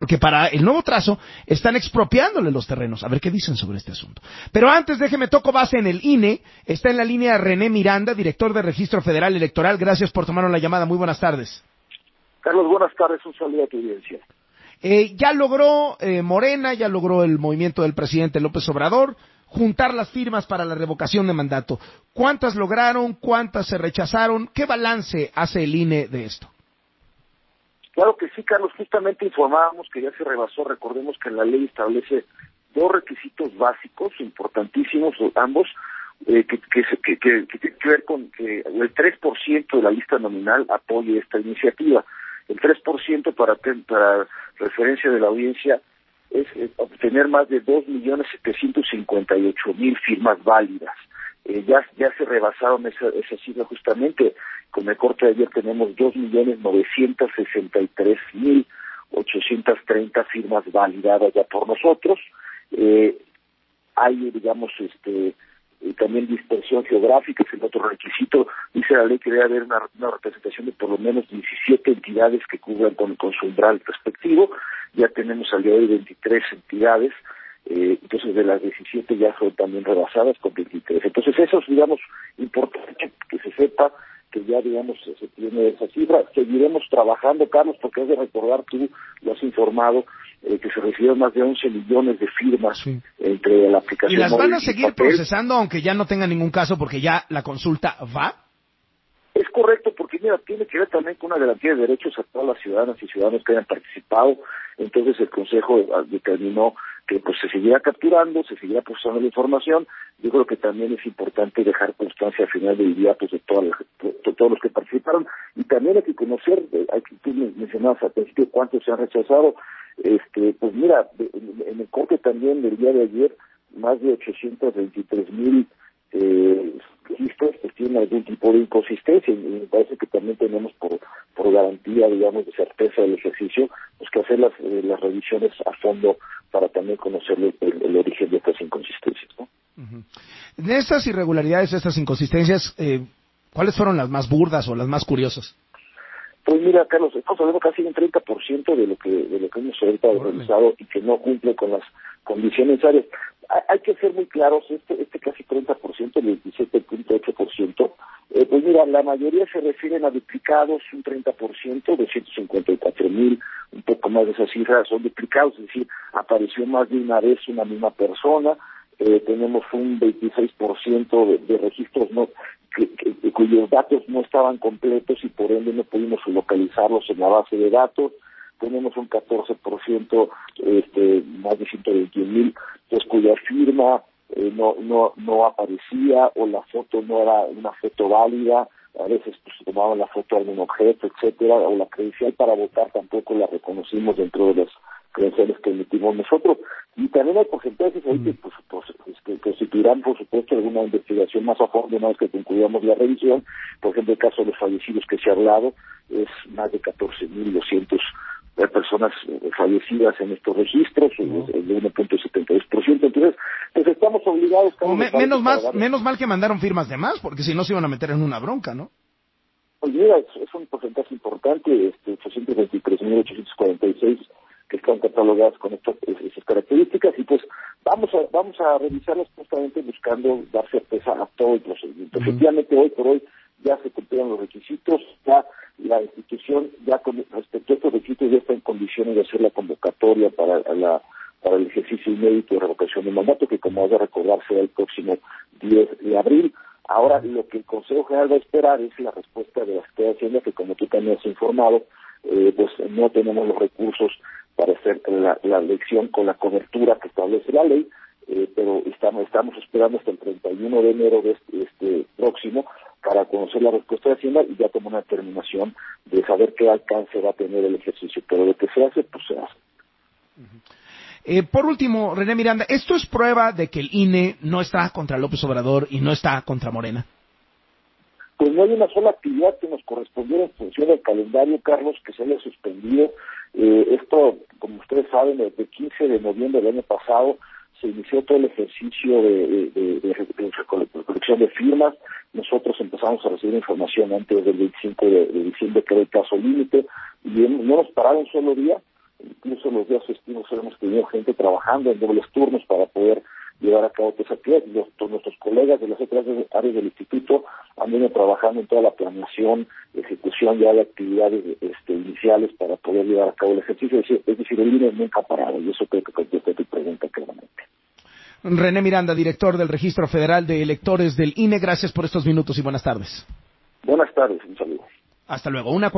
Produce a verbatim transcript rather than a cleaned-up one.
porque para el nuevo trazo están expropiándole los terrenos. A ver qué dicen sobre este asunto. Pero antes, déjeme toco base en el I N E. Está en la línea René Miranda, director de Registro Federal Electoral. Gracias por tomarnos la llamada. Muy buenas tardes. Carlos, buenas tardes. Un saludo a tu audiencia. Eh, ya logró eh, Morena, ya logró el movimiento del presidente López Obrador juntar las firmas para la revocación de mandato. ¿Cuántas lograron? ¿Cuántas se rechazaron? ¿Qué balance hace el I N E de esto? Claro que sí, Carlos. Justamente informábamos que ya se rebasó. Recordemos que la ley establece dos requisitos básicos, importantísimos, ambos, eh, que, que, que, que, que tienen que ver con que el tres por ciento de la lista nominal apoye esta iniciativa. El tres por ciento para, para referencia de la audiencia es eh, obtener más de dos millones setecientos cincuenta y ocho mil firmas válidas. Eh, ya, ya se rebasaron esa, esa cifra justamente. Con el corte de ayer tenemos dos millones novecientos sesenta y tres mil ochocientos treinta firmas validadas ya por nosotros. Eh, hay, digamos, este eh, también dispersión geográfica, es el otro requisito. Dice la ley que debe haber una, una representación de por lo menos diecisiete entidades que cubran con, con su umbral respectivo. Ya tenemos al día de hoy veintitrés entidades, eh, entonces de las diecisiete ya son también rebasadas con veintitrés. Entonces eso es, digamos, importante que se sepa que ya, digamos, se tiene esa cifra. Seguiremos trabajando, Carlos, porque has de recordar, tú lo has informado, eh, que se recibieron más de once millones de firmas sí. entre la aplicación. ¿Y las van a seguir procesando aunque ya no tengan ningún caso porque ya la consulta va? Es correcto, porque mira, tiene que ver también con una garantía de derechos a todas las ciudadanas y ciudadanos que hayan participado. Entonces el Consejo determinó que pues se seguirá capturando, se seguirá procesando la información. Yo creo que también es importante dejar constancia al final del día pues de, todas las, de todos los que participaron. Y también hay que conocer, hay que tú mencionabas al principio cuántos se han rechazado. Este, pues mira, en el corte también del día de ayer, más de ochocientos veintitrés mil eh, registros pues tienen algún tipo de inconsistencia, y me parece que también tenemos por por garantía, digamos, de certeza del ejercicio, pues que hacer las eh, las revisiones a fondo para también conocer el, el, el origen de estas inconsistencias, ¿no? Uh-huh. De estas irregularidades, estas inconsistencias, eh, ¿cuáles fueron las más burdas o las más curiosas? Pues mira, Carlos, estamos hablando casi de un treinta por ciento de lo que de lo que hemos ahorita Órale. realizado y que no cumple con las condiciones necesarias. Hay, hay que ser muy claros, este este casi treinta por ciento, el veintisiete punto ocho por ciento, eh, pues mira, la mayoría se refieren a duplicados, un treinta por ciento, doscientos cincuenta y cuatro mil, un poco más de esas cifras son duplicados, es decir, apareció más de una vez una misma persona. Eh, tenemos un veintiséis por ciento de, de registros no que, que, cuyos datos no estaban completos y por ende no pudimos localizarlos en la base de datos. Tenemos un catorce por ciento, este, más de ciento veintiún mil, pues cuya firma eh, no no no aparecía o la foto no era una foto válida. A veces pues tomaban la foto de algún objeto, etcétera, o la credencial para votar tampoco la reconocimos dentro de las credenciales que emitimos nosotros. Y también hay porcentajes ahí que pues, pues, que constituirán, por supuesto, alguna investigación más a fondo una vez que concluyamos la revisión. Por ejemplo, el caso de los fallecidos que se ha hablado, es más de catorce mil doscientas personas fallecidas en estos registros, no. el de uno punto setenta y dos por ciento. Entonces, pues estamos obligados... O me, menos, más, menos mal que mandaron firmas de más, porque si no se iban a meter en una bronca, ¿no? Pues mira, es, es un porcentaje importante, este, ochocientos veintitrés mil ochocientos cuarenta y seis que están catalogadas con estas, esas características, y pues vamos a vamos a revisarlas justamente buscando dar certeza a todo el procedimiento. Uh-huh. Efectivamente, hoy por hoy ya se cumplieron los requisitos, ya la institución, ya con respecto a estos requisitos, ya está en condiciones de hacer la convocatoria para la para el ejercicio inédito de revocación de mandato, que como has de recordar será el próximo diez de abril. Ahora, lo que el Consejo General va a esperar es la respuesta de la Secretaría de Hacienda, que como tú también has informado, eh, pues no tenemos los recursos para hacer la, la elección con la cobertura que establece la ley, eh, pero estamos estamos esperando hasta el treinta y uno de enero de este, este próximo para conocer la respuesta de Hacienda y ya tomar una determinación de saber qué alcance va a tener el ejercicio. Pero lo que se hace, pues se hace. Uh-huh. Eh, por último, René Miranda, ¿esto es prueba de que el I N E no está contra López Obrador y no está contra Morena? Pues no hay una sola actividad que nos correspondiera en función del calendario, Carlos, que se haya suspendido. Eh, esto, como ustedes saben, desde el quince de noviembre del año pasado se inició todo el ejercicio de, de, de, de, de recolección de firmas. Nosotros empezamos a recibir información antes del veinticinco de, de diciembre, que era el caso límite, y no nos pararon un solo día incluso los días festivos hemos tenido gente trabajando en dobles turnos para poder llevar a cabo esa actividad. Los, nuestros colegas de las otras áreas del instituto han venido trabajando en toda la planeación, ejecución ya de actividades este, iniciales para poder llevar a cabo el ejercicio. Es decir, es decir el I N E nunca ha parado, y eso creo que contesta tu pregunta claramente. René Miranda, director del Registro Federal de Electores del I N E, gracias por estos minutos y buenas tardes. Buenas tardes, un saludo. Hasta luego. Una